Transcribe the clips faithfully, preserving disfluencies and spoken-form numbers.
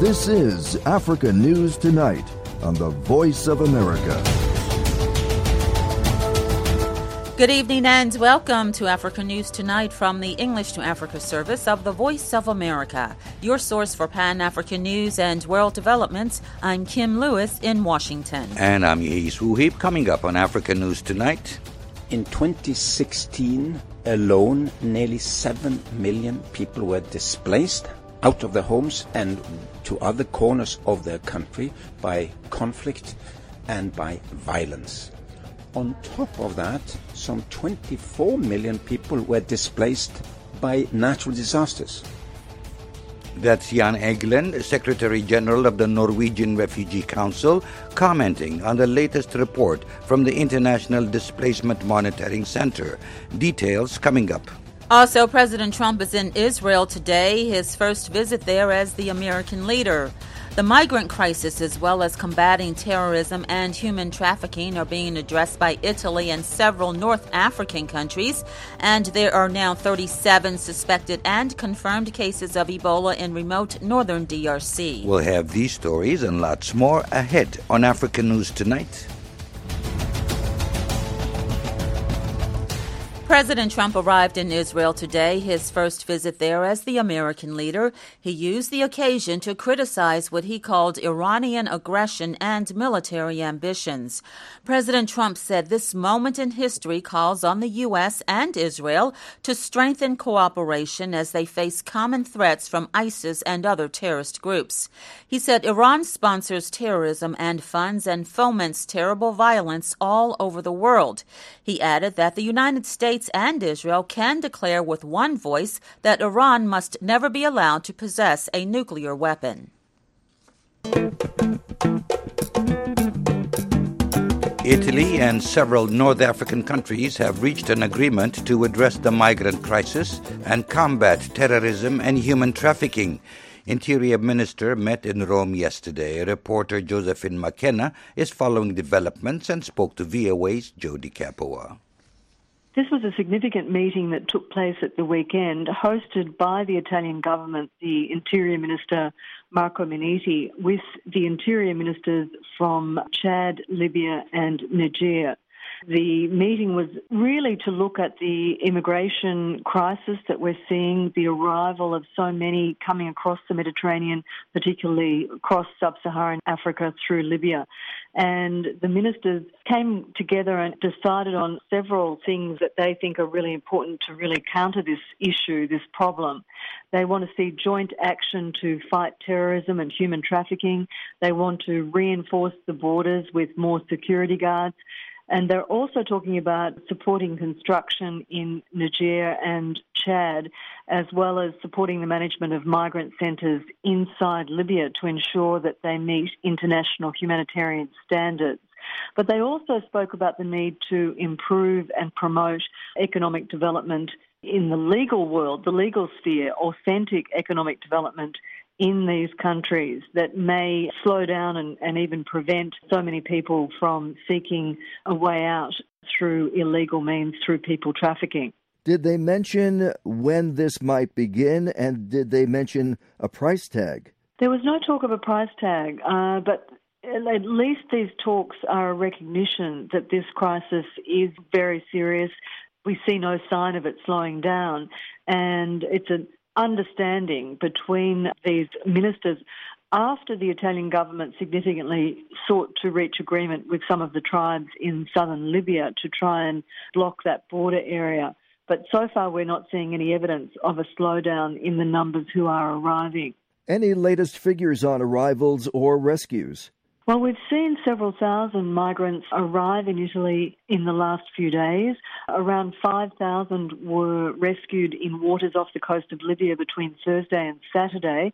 This is Africa News Tonight on the Voice of America. Good evening and welcome to Africa News Tonight from the English to Africa service of the Voice of America, your source for Pan-African news and world developments. I'm Kim Lewis in Washington. And I'm Yehis Wuhib. Coming up on Africa News Tonight. In twenty sixteen alone, nearly seven million people were displaced out of their homes and to other corners of their country by conflict and by violence. On top of that, some twenty-four million people were displaced by natural disasters. That's Jan Egeland, Secretary General of the Norwegian Refugee Council, commenting on the latest report from the International Displacement Monitoring Center. Details coming up. Also, President Trump is in Israel today, his first visit there as the American leader. The migrant crisis, as well as combating terrorism and human trafficking, are being addressed by Italy and several North African countries. And there are now thirty-seven suspected and confirmed cases of Ebola in remote northern D R C. We'll have these stories and lots more ahead on Africa News Tonight. President Trump arrived in Israel today, his first visit there as the American leader. He used the occasion to criticize what he called Iranian aggression and military ambitions. President Trump said this moment in history calls on the U S and Israel to strengthen cooperation as they face common threats from ISIS and other terrorist groups. He said Iran sponsors terrorism and funds and foments terrible violence all over the world. He added that the United States and Israel can declare with one voice that Iran must never be allowed to possess a nuclear weapon. Italy and several North African countries have reached an agreement to address the migrant crisis and combat terrorism and human trafficking. Interior Minister met in Rome yesterday. Reporter Josephine McKenna is following developments and spoke to V O A's Jody Capua. This was a significant meeting that took place at the weekend, hosted by the Italian government, the Interior Minister Marco Minniti, with the Interior Ministers from Chad, Libya and Niger. The meeting was really to look at the immigration crisis that we're seeing, the arrival of so many coming across the Mediterranean, particularly across sub-Saharan Africa through Libya. And the ministers came together and decided on several things that they think are really important to really counter this issue, this problem. They want to see joint action to fight terrorism and human trafficking. They want to reinforce the borders with more security guards. And they're also talking about supporting construction in Niger and Chad, as well as supporting the management of migrant centres inside Libya to ensure that they meet international humanitarian standards. But they also spoke about the need to improve and promote economic development in the legal world, the legal sphere, authentic economic development in these countries that may slow down and, and even prevent so many people from seeking a way out through illegal means, through people trafficking. Did they mention when this might begin, and did they mention a price tag? There was no talk of a price tag, uh, but at least these talks are a recognition that this crisis is very serious. We see no sign of it slowing down, and it's an understanding between these ministers after the Italian government significantly sought to reach agreement with some of the tribes in southern Libya to try and block that border area. But so far we're not seeing any evidence of a slowdown in the numbers who are arriving. Any latest figures on arrivals or rescues? Well, we've seen several thousand migrants arrive in Italy in the last few days. Around five thousand were rescued in waters off the coast of Libya between Thursday and Saturday.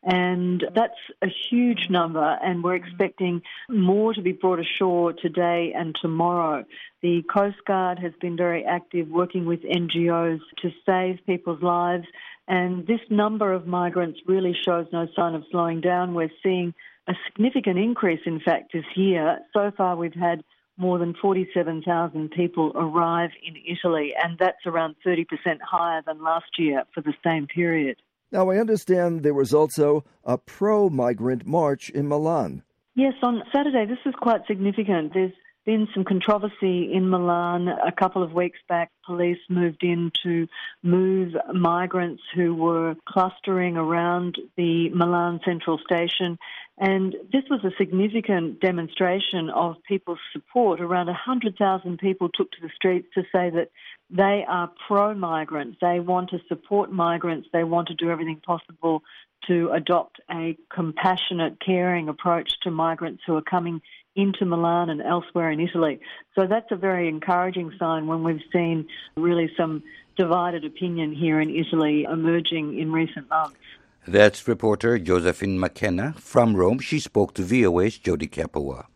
And that's a huge number, and we're expecting more to be brought ashore today and tomorrow. The Coast Guard has been very active working with N G Os to save people's lives, and this number of migrants really shows no sign of slowing down. We're seeing a significant increase, in fact, this year. So far, we've had more than forty-seven thousand people arrive in Italy, and that's around thirty percent higher than last year for the same period. Now, I understand there was also a pro-migrant march in Milan. Yes, on Saturday, this was quite significant. There's been some controversy in Milan. A couple of weeks back, police moved in to move migrants who were clustering around the Milan Central Station. And this was a significant demonstration of people's support. Around one hundred thousand people took to the streets to say that they are pro-migrant. They want to support migrants. They want to do everything possible to adopt a compassionate, caring approach to migrants who are coming into Milan and elsewhere in Italy. So that's a very encouraging sign when we've seen really some divided opinion here in Italy emerging in recent months. That's reporter Josephine McKenna from Rome. She spoke to V O A's Jody Kapawa.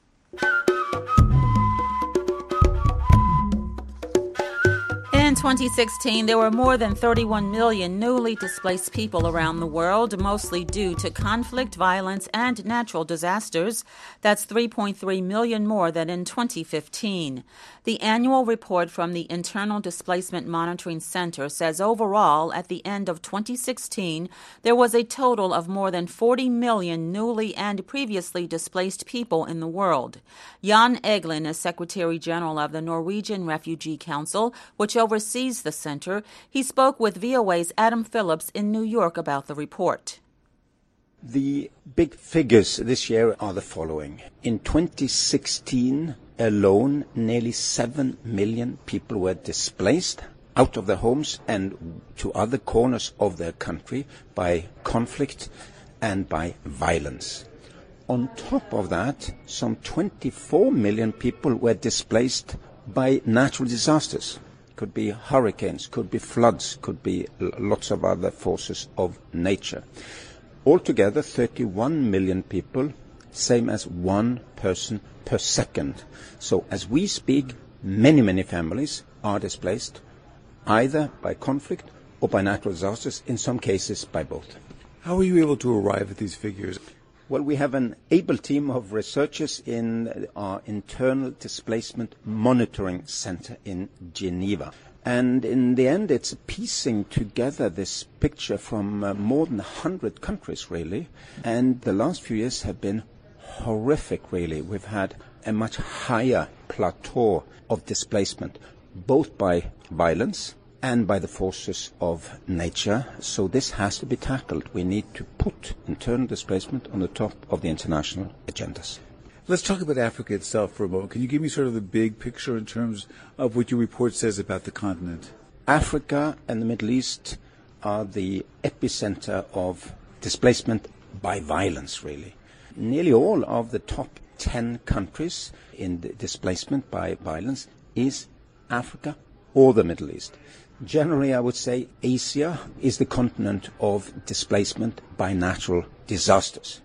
In twenty sixteen, there were more than thirty-one million newly displaced people around the world, mostly due to conflict, violence, and natural disasters. That's three point three million more than in twenty fifteen. The annual report from the Internal Displacement Monitoring Center says overall, at the end of twenty sixteen, there was a total of more than forty million newly and previously displaced people in the world. Jan Egeland is Secretary General of the Norwegian Refugee Council, which oversees the center. He spoke with V O A's Adam Phillips in New York about the report. The big figures this year are the following. In twenty sixteen alone, nearly seven million people were displaced out of their homes and to other corners of their country by conflict and by violence. On top of that, some twenty-four million people were displaced by natural disasters. Could be hurricanes, could be floods, could be lots of other forces of nature. Altogether, thirty-one million people, same as one person per second. So as we speak, many, many families are displaced, either by conflict or by natural disasters, in some cases by both. How were you able to arrive at these figures? Well, we have an able team of researchers in our Internal Displacement Monitoring Center in Geneva. And in the end, it's piecing together this picture from uh, more than one hundred countries, really. And the last few years have been horrific, really. We've had a much higher plateau of displacement, both by violence and by the forces of nature. So this has to be tackled. We need to put internal displacement on the top of the international agendas. Let's talk about Africa itself for a moment. Can you give me sort of the big picture in terms of what your report says about the continent? Africa and the Middle East are the epicenter of displacement by violence, really. Nearly all of the top ten countries in the displacement by violence is Africa or the Middle East. Generally, I would say Asia is the continent of displacement by natural disasters.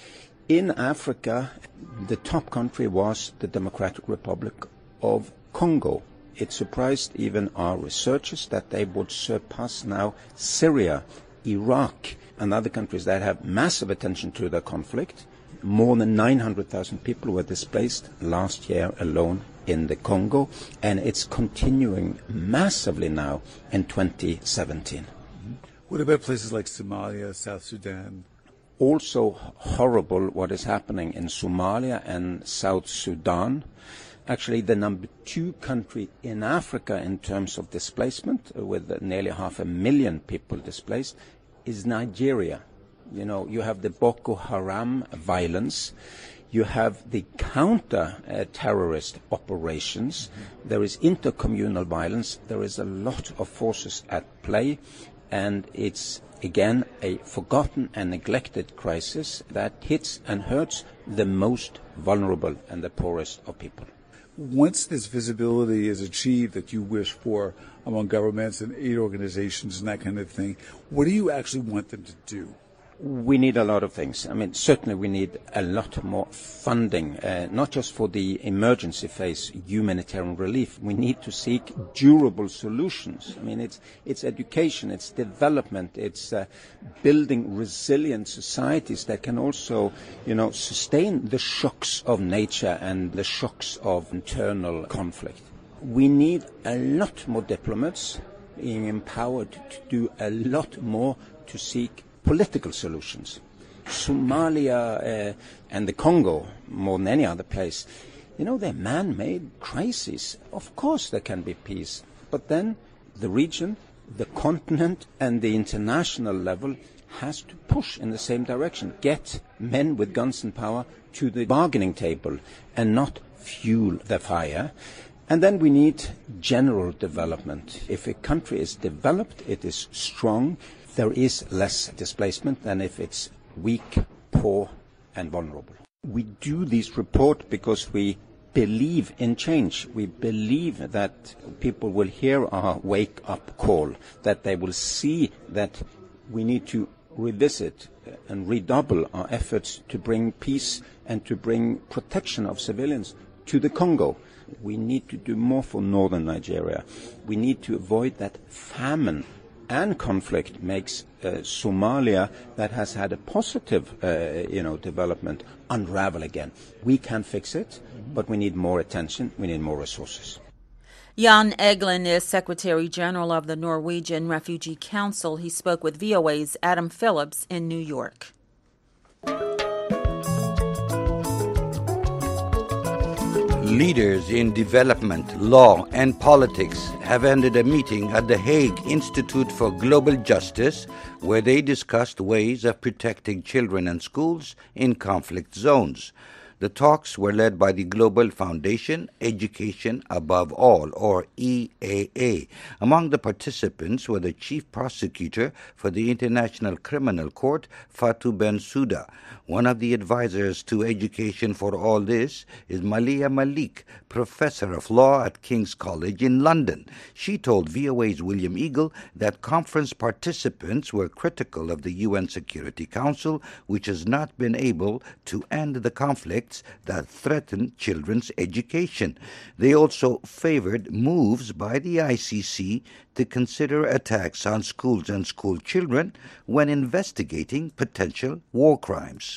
In Africa, the top country was the Democratic Republic of Congo. It surprised even our researchers that they would surpass now Syria, Iraq, and other countries that have massive attention to the conflict. More than nine hundred thousand people were displaced last year alone in the Congo, and it's continuing massively now in twenty seventeen. What about places like Somalia, South Sudan? Also horrible what is happening in Somalia and South Sudan. Actually, the number two country in Africa in terms of displacement, with nearly half a million people displaced, is Nigeria. You know, you have the Boko Haram violence. You have the counter-terrorist uh, operations. Mm-hmm. There is intercommunal violence. There is a lot of forces at play. And it's, again, a forgotten and neglected crisis that hits and hurts the most vulnerable and the poorest of people. Once this visibility is achieved that you wish for among governments and aid organizations and that kind of thing, what do you actually want them to do? We need a lot of things. I mean, certainly we need a lot more funding, uh, not just for the emergency phase humanitarian relief. We need to seek durable solutions. I mean, it's it's education, it's development, it's uh, building resilient societies that can also, you know, sustain the shocks of nature and the shocks of internal conflict. We need a lot more diplomats being empowered to do a lot more to seek political solutions. Somalia uh, and the Congo, more than any other place, you know, they're man-made crises. Of course there can be peace, but then the region, the continent, and the international level has to push in the same direction, get men with guns and power to the bargaining table and not fuel the fire. And then we need general development. If a country is developed, it is strong, there is less displacement than if it's weak, poor, and vulnerable. We do this report because we believe in change. We believe that people will hear our wake-up call, that they will see that we need to revisit and redouble our efforts to bring peace and to bring protection of civilians to the Congo. We need to do more for northern Nigeria. We need to avoid that famine and conflict makes uh, Somalia, that has had a positive uh, you know, development, unravel again. We can fix it, but we need more attention, we need more resources. Jan Egeland is Secretary General of the Norwegian Refugee Council. He spoke with V O A's Adam Phillips in New York. Leaders in development, law, and politics have ended a meeting at the Hague Institute for Global Justice, where they discussed ways of protecting children and schools in conflict zones. The talks were led by the Global Foundation Education Above All, or E A A. Among the participants were the Chief Prosecutor for the International Criminal Court, Fatou Bensouda. One of the advisors to Education for All This is Malia Malik, Professor of Law at King's College in London. She told V O A's William Eagle that conference participants were critical of the U N Security Council, which has not been able to end the conflicts that threaten children's education. They also favored moves by the I C C to consider attacks on schools and school children when investigating potential war crimes.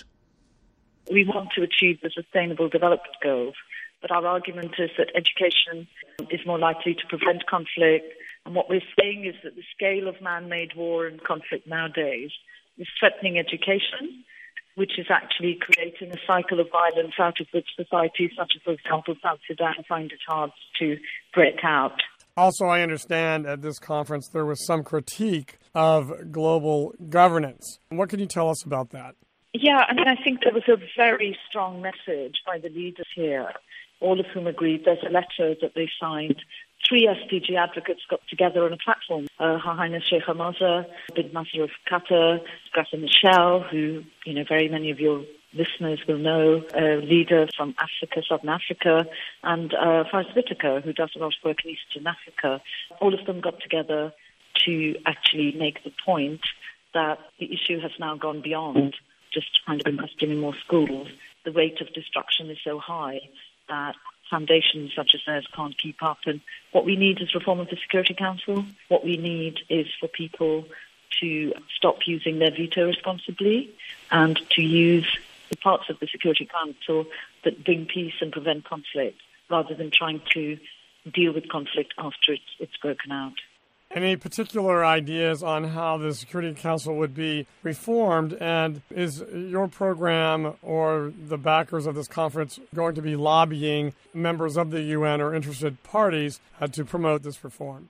We want to achieve the Sustainable Development Goals, but our argument is that education is more likely to prevent conflict, and what we're saying is that the scale of man-made war and conflict nowadays is threatening education, which is actually creating a cycle of violence out of which societies such as, for example, South Sudan find it hard to break out. Also, I understand at this conference there was some critique of global governance. What can you tell us about that? Yeah, I mean, I think there was a very strong message by the leaders here, all of whom agreed. There's a letter that they signed. Three S D G advocates got together on a platform. Uh, Her Highness Sheikh Hamaza, bin Nasser of Qatar, Graça Michel, who, you know, very many of your listeners will know, a leader from Africa, Southern Africa, and uh, Faris Whitaker, who does a lot of work in Eastern Africa. All of them got together to actually make the point that the issue has now gone beyond just kind of investing in more schools. The rate of destruction is so high that foundations such as theirs can't keep up. And what we need is reform of the Security Council. What we need is for people to stop using their veto responsibly and to use the parts of the Security Council that bring peace and prevent conflict, rather than trying to deal with conflict after it's, it's broken out. Any particular ideas on how the Security Council would be reformed? And is your program or the backers of this conference going to be lobbying members of the U N or interested parties uh, to promote this reform?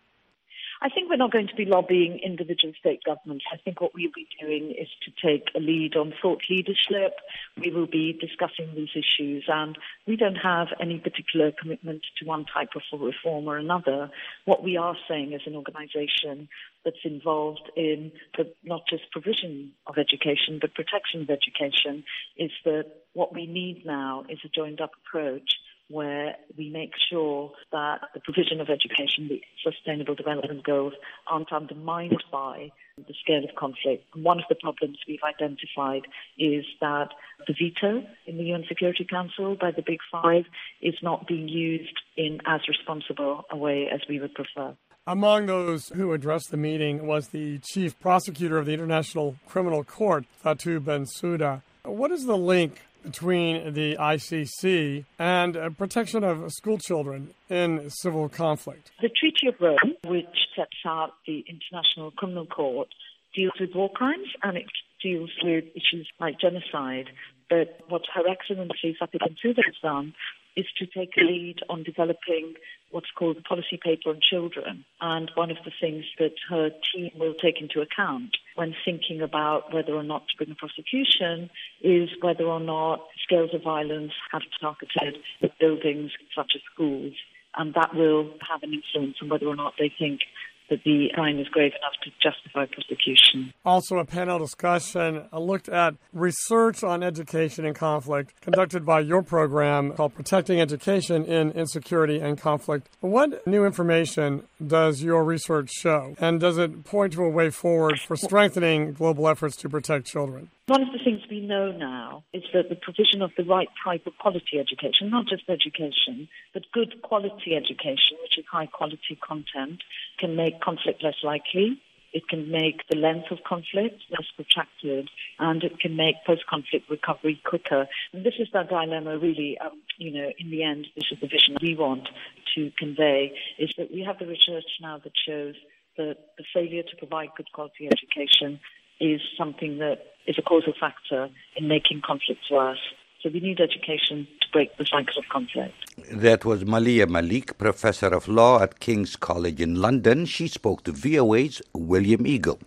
I think we're not going to be lobbying individual state governments. I think what we'll be doing is to take a lead on thought leadership. We will be discussing these issues, and we don't have any particular commitment to one type of reform or another. What we are saying as an organization that's involved in the, not just provision of education, but protection of education, is that what we need now is a joined-up approach where we make sure that the provision of education, the Sustainable Development Goals, aren't undermined by the scale of conflict. And one of the problems we've identified is that the veto in the U N Security Council by the Big Five is not being used in as responsible a way as we would prefer. Among those who addressed the meeting was the Chief Prosecutor of the International Criminal Court, Fatou Bensouda. What is the link between the I C C and uh, protection of school children in civil conflict? The Treaty of Rome, which sets out the International Criminal Court, deals with war crimes and it deals with issues like genocide. But what Her Excellency Sati Bensouda has done is to take a lead on developing what's called the policy paper on children. And one of the things that her team will take into account when thinking about whether or not to bring a prosecution is whether or not scales of violence have targeted buildings such as schools. And that will have an influence on whether or not they think that the crime is grave enough to justify prosecution. Also, a panel discussion looked at research on education and conflict conducted by your program called Protecting Education in Insecurity and Conflict. What new information does your research show, and does it point to a way forward for strengthening global efforts to protect children? One of the things we know now is that the provision of the right type of quality education, not just education, but good quality education, which is high quality content, can make conflict less likely. It can make the length of conflict less protracted, and it can make post-conflict recovery quicker. And this is the dilemma, really. Um, you know, in the end, this is the vision we want to convey, is that we have the research now that shows that the failure to provide good quality education is something that is a causal factor in making conflicts worse. So we need education to break the cycle of conflict. That was Malia Malik, Professor of Law at King's College in London. She spoke to V O A's William Eagle.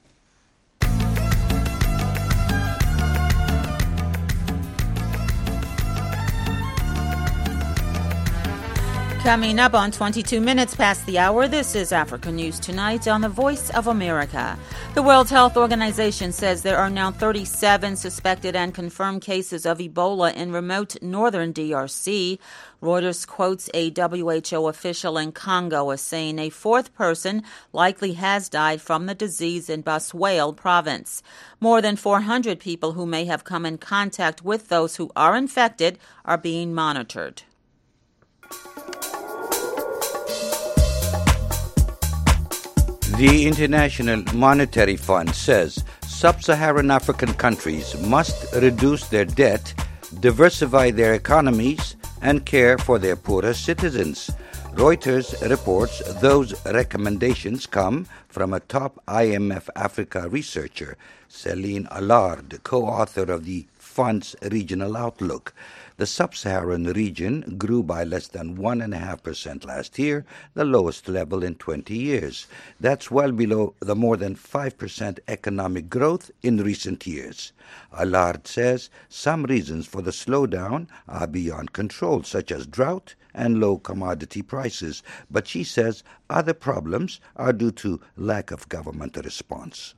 Coming up on twenty-two minutes past the hour, this is Africa News Tonight on the Voice of America. The World Health Organization says there are now thirty-seven suspected and confirmed cases of Ebola in remote northern D R C. Reuters quotes a W H O official in Congo as saying a fourth person likely has died from the disease in Baswele province. More than four hundred people who may have come in contact with those who are infected are being monitored. The International Monetary Fund says sub-Saharan African countries must reduce their debt, diversify their economies, and care for their poorer citizens. Reuters reports those recommendations come from a top I M F Africa researcher, Céline Allard, co-author of the fund's regional outlook. The sub-Saharan region grew by less than one point five percent last year, the lowest level in twenty years. That's well below the more than five percent economic growth in recent years. Allard says some reasons for the slowdown are beyond control, such as drought and low commodity prices, but she says other problems are due to lack of government response.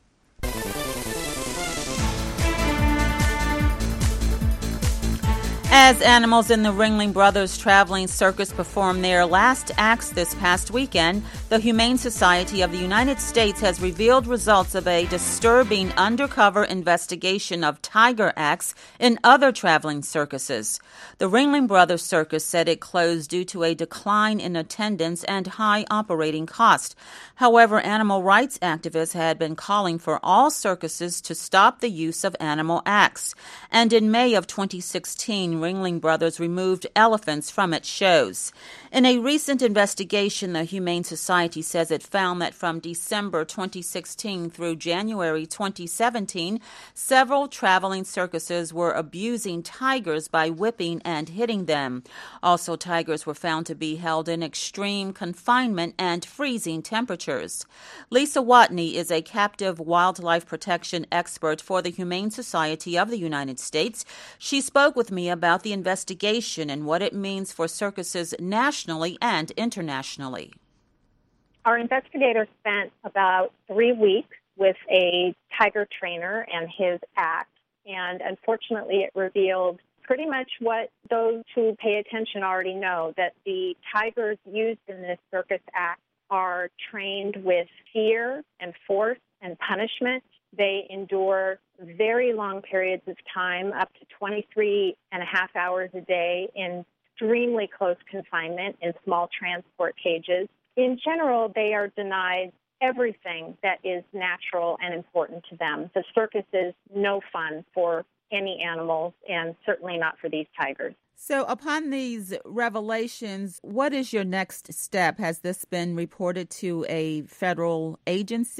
As animals in the Ringling Brothers Traveling Circus performed their last acts this past weekend, the Humane Society of the United States has revealed results of a disturbing undercover investigation of tiger acts in other traveling circuses. The Ringling Brothers Circus said it closed due to a decline in attendance and high operating cost. However, animal rights activists had been calling for all circuses to stop the use of animal acts. And in May of twenty sixteen, Ringling Brothers removed elephants from its shows. In a recent investigation, the Humane Society says it found that from December twenty sixteen through January twenty seventeen, several traveling circuses were abusing tigers by whipping and hitting them. Also, tigers were found to be held in extreme confinement and freezing temperatures. Lisa Watney is a captive wildlife protection expert for the Humane Society of the United States. She spoke with me about the investigation and what it means for circuses nationally and internationally. Our investigators spent about three weeks with a tiger trainer and his act, and unfortunately it revealed pretty much what those who pay attention already know, that the tigers used in this circus act are trained with fear and force and punishment. They endure very long periods of time, up to twenty-three and a half hours a day in extremely close confinement in small transport cages. In general, they are denied everything that is natural and important to them. The circus is no fun for any animals, and certainly not for these tigers. So upon these revelations, what is your next step? Has this been reported to a federal agency?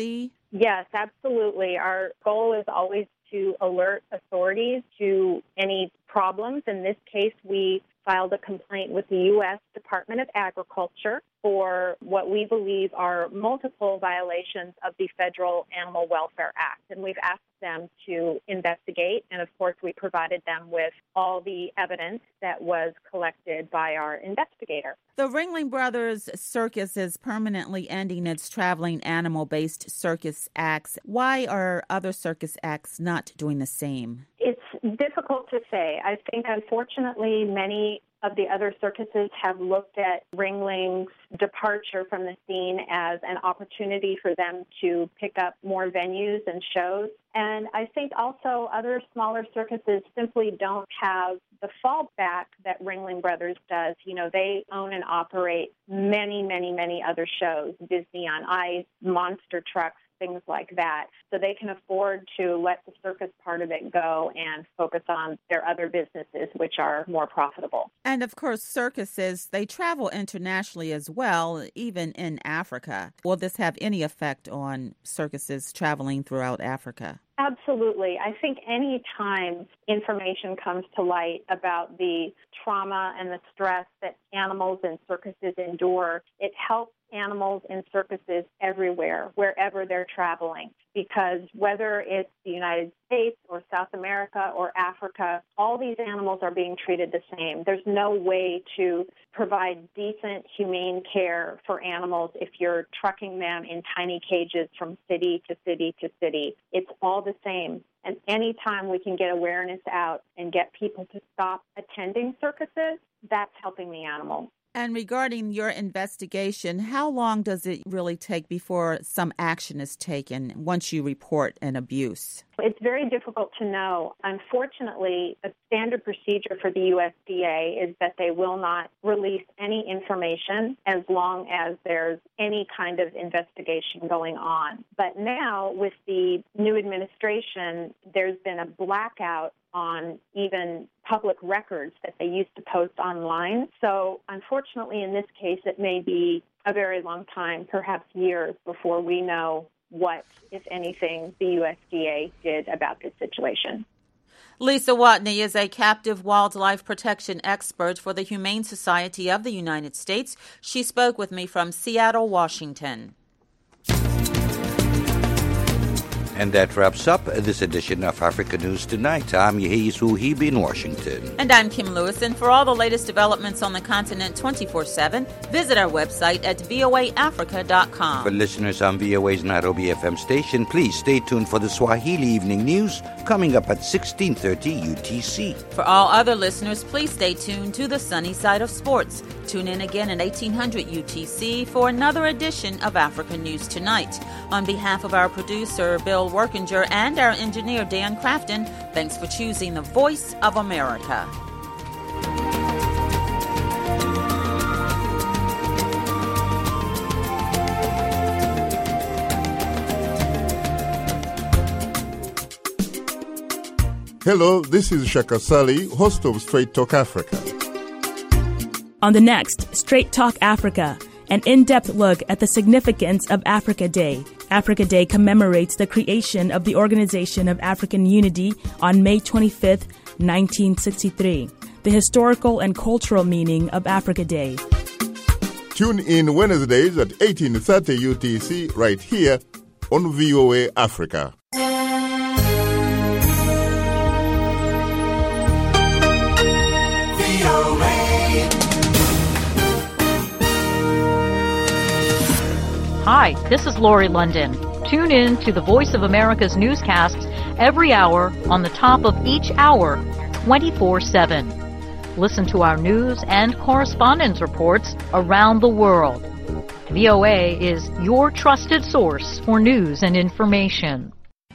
Yes, absolutely. Our goal is always to alert authorities to any problems. In this case, we filed a complaint with the U S Department of Agriculture for what we believe are multiple violations of the Federal Animal Welfare Act. And we've asked them to investigate. And, of course, we provided them with all the evidence that was collected by our investigator. The Ringling Brothers Circus is permanently ending its traveling animal-based circus acts. Why are other circus acts not doing the same? It's difficult to say. I think, unfortunately, many of the other circuses have looked at Ringling's departure from the scene as an opportunity for them to pick up more venues and shows. And I think also other smaller circuses simply don't have the fallback that Ringling Brothers does. You know, they own and operate many, many, many other shows, Disney on Ice, monster trucks, things like that. So they can afford to let the circus part of it go and focus on their other businesses, which are more profitable. And of course, circuses, they travel internationally as well, even in Africa. Will this have any effect on circuses traveling throughout Africa? Absolutely. I think any time information comes to light about the trauma and the stress that animals in circuses endure, it helps animals in circuses everywhere, wherever they're traveling. Because whether it's the United States or South America or Africa, all these animals are being treated the same. There's no way to provide decent, humane care for animals if you're trucking them in tiny cages from city to city to city. It's all the same. And anytime we can get awareness out and get people to stop attending circuses, that's helping the animals. And regarding your investigation, how long does it really take before some action is taken once you report an abuse? It's very difficult to know. Unfortunately, a standard procedure for the U S D A is that they will not release any information as long as there's any kind of investigation going on. But now, with the new administration, there's been a blackout on even public records that they used to post online. So, unfortunately, in this case, it may be a very long time, perhaps years, before we know what, if anything, the U S D A did about this situation. Lisa Watney is a captive wildlife protection expert for the Humane Society of the United States. She spoke with me from Seattle, Washington. And that wraps up this edition of Africa News Tonight. I'm Yehizu Hebe in Washington. And I'm Kim Lewis. And for all the latest developments on the continent twenty-four seven, visit our website at v o a africa dot com. For listeners on V O A's Nairobi F M station, please stay tuned for the Swahili Evening News coming up at sixteen thirty U T C. For all other listeners, please stay tuned to the sunny side of sports. Tune in again at eighteen hundred U T C for another edition of Africa News Tonight. On behalf of our producer, Bill Workinger, and our engineer, Dan Crafton, thanks for choosing the Voice of America. Hello, this is Shaka Sali, host of Straight Talk Africa. On the next Straight Talk Africa, an in-depth look at the significance of Africa Day. Africa Day commemorates the creation of the Organization of African Unity on May twenty-fifth, nineteen sixty-three. The historical and cultural meaning of Africa Day. Tune in Wednesdays at eighteen thirty U T C right here on V O A Africa. Hi, this is Lori London. Tune in to the Voice of America's newscasts every hour on the top of each hour, twenty-four seven. Listen to our news and correspondence reports around the world. V O A is your trusted source for news and information.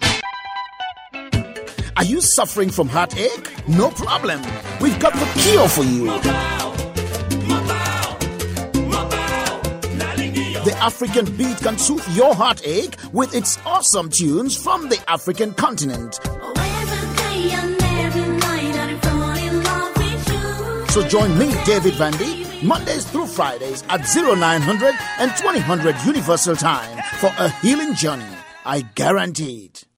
Are you suffering from heartache? No problem. We've got the cure for you. The African Beat can soothe your heartache with its awesome tunes from the African continent. So join me, David Vandy, Mondays through Fridays at oh nine hundred and twenty hundred Universal Time for a healing journey. I guarantee it.